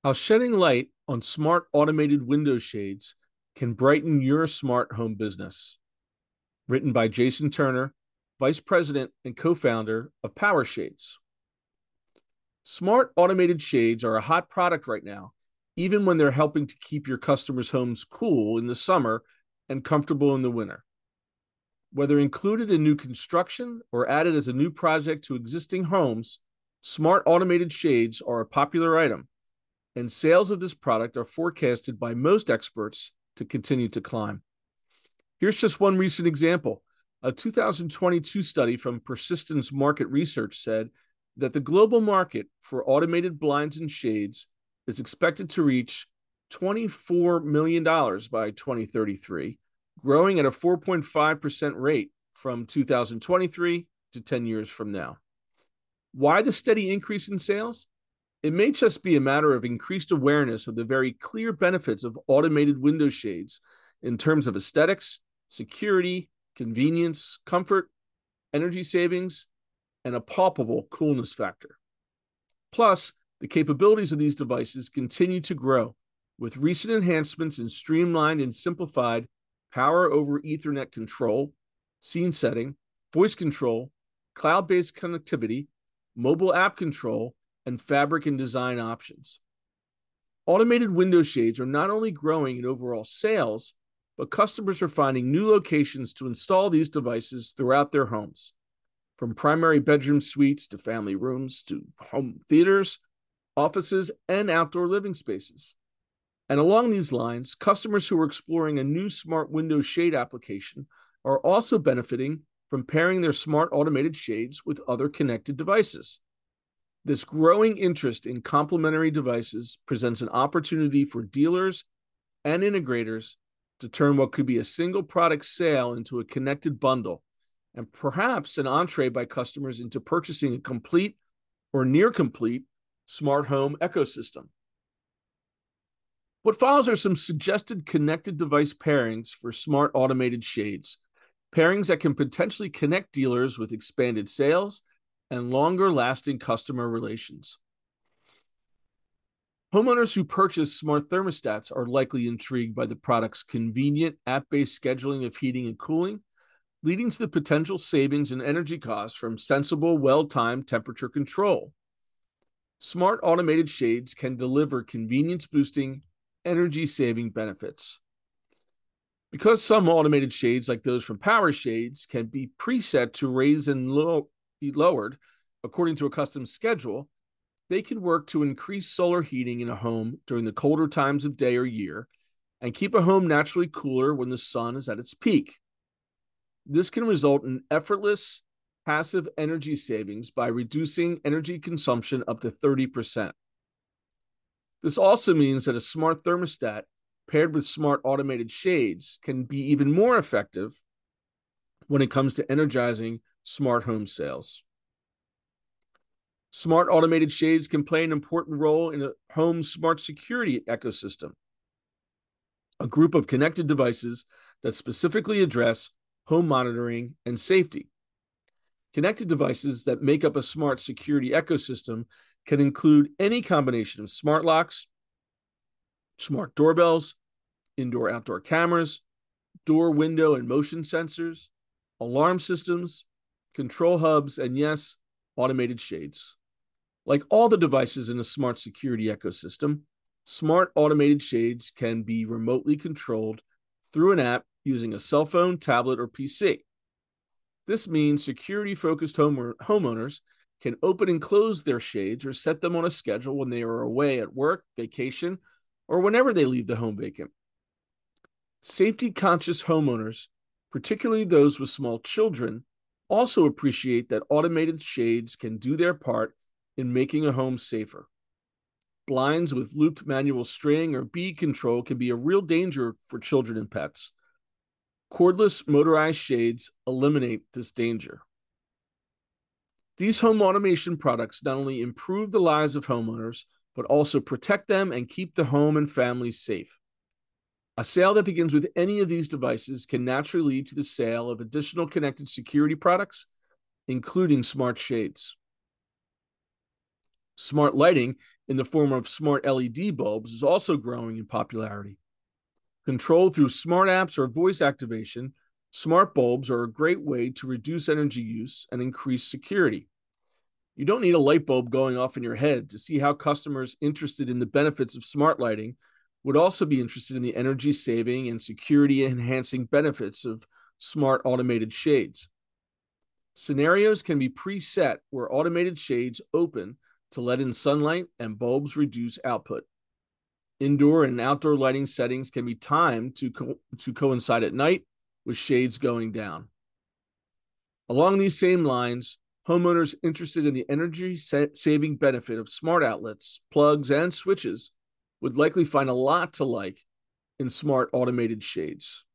How shedding light on smart automated window shades can brighten your smart home business. Written by Jason Turner, Vice President and co-founder of Power Shades. Smart automated shades are a hot product right now, even when they're helping to keep your customers' homes cool in the summer and comfortable in the winter. Whether included in new construction or added as a new project to existing homes, smart automated shades are a popular item, and sales of this product are forecasted by most experts to continue to climb. Here's just one recent example. A 2022 study from Persistence Market Research said that the global market for automated blinds and shades is expected to reach $24 million by 2033, growing at a 4.5% rate from 2023 to 10 years from now. Why the steady increase in sales? It may just be a matter of increased awareness of the very clear benefits of automated window shades in terms of aesthetics, security, convenience, comfort, energy savings, and a palpable coolness factor. Plus, the capabilities of these devices continue to grow, with recent enhancements in streamlined and simplified power over Ethernet control, scene setting, voice control, cloud-based connectivity, mobile app control, and fabric and design options. Automated window shades are not only growing in overall sales, but customers are finding new locations to install these devices throughout their homes, from primary bedroom suites to family rooms to home theaters, offices, and outdoor living spaces. And along these lines, customers who are exploring a new smart window shade application are also benefiting from pairing their smart automated shades with other connected devices. This growing interest in complementary devices presents an opportunity for dealers and integrators to turn what could be a single product sale into a connected bundle, and perhaps an entree by customers into purchasing a complete or near complete smart home ecosystem. What follows are some suggested connected device pairings for smart automated shades, pairings that can potentially connect dealers with expanded sales and longer-lasting customer relations. Homeowners who purchase smart thermostats are likely intrigued by the product's convenient app-based scheduling of heating and cooling, leading to the potential savings in energy costs from sensible, well-timed temperature control. Smart automated shades can deliver convenience-boosting, energy-saving benefits. Because some automated shades, like those from Power Shades, can be preset to raise and be lowered according to a custom schedule, they can work to increase solar heating in a home during the colder times of day or year and keep a home naturally cooler when the sun is at its peak. This can result in effortless, passive energy savings by reducing energy consumption up to 30%. This also means that a smart thermostat paired with smart automated shades can be even more effective when it comes to energizing smart home sales. Smart automated shades can play an important role in a home's smart security ecosystem, a group of connected devices that specifically address home monitoring and safety. Connected devices that make up a smart security ecosystem can include any combination of smart locks, smart doorbells, indoor-outdoor cameras, door, window, and motion sensors, alarm systems, control hubs, and yes, automated shades. Like all the devices in a smart security ecosystem, smart automated shades can be remotely controlled through an app using a cell phone, tablet, or PC. This means security-focused homeowners can open and close their shades or set them on a schedule when they are away at work, vacation, or whenever they leave the home vacant. Safety-conscious homeowners, particularly those with small children, also appreciate that automated shades can do their part in making a home safer. Blinds with looped manual string or bead control can be a real danger for children and pets. Cordless motorized shades eliminate this danger. These home automation products not only improve the lives of homeowners, but also protect them and keep the home and family safe. A sale that begins with any of these devices can naturally lead to the sale of additional connected security products, including smart shades. Smart lighting in the form of smart LED bulbs is also growing in popularity. Controlled through smart apps or voice activation, smart bulbs are a great way to reduce energy use and increase security. You don't need a light bulb going off in your head to see how customers interested in the benefits of smart lighting would also be interested in the energy saving and security enhancing benefits of smart automated shades. Scenarios can be preset where automated shades open to let in sunlight and bulbs reduce output. Indoor and outdoor lighting settings can be timed to coincide at night with shades going down. Along these same lines, homeowners interested in the energy-saving benefit of smart outlets, plugs, and switches would likely find a lot to like in smart automated shades.